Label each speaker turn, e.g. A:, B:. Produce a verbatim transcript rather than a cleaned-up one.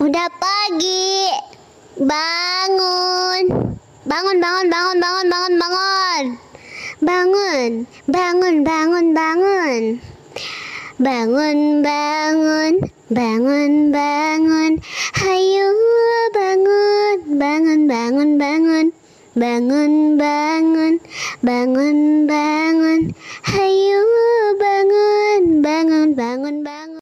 A: Udah pagi. Bangun. Bangun, bangun, bangun, bangun, bangun, bangun. Bangun, bangun, bangun, bangun. Bangun, bangun, bangun, bangun. Hayu bangun, bangun, bangun, bangun. Bangun, bangun, bangun, bangun. Hayu bangun, bangun, bangun, bangun.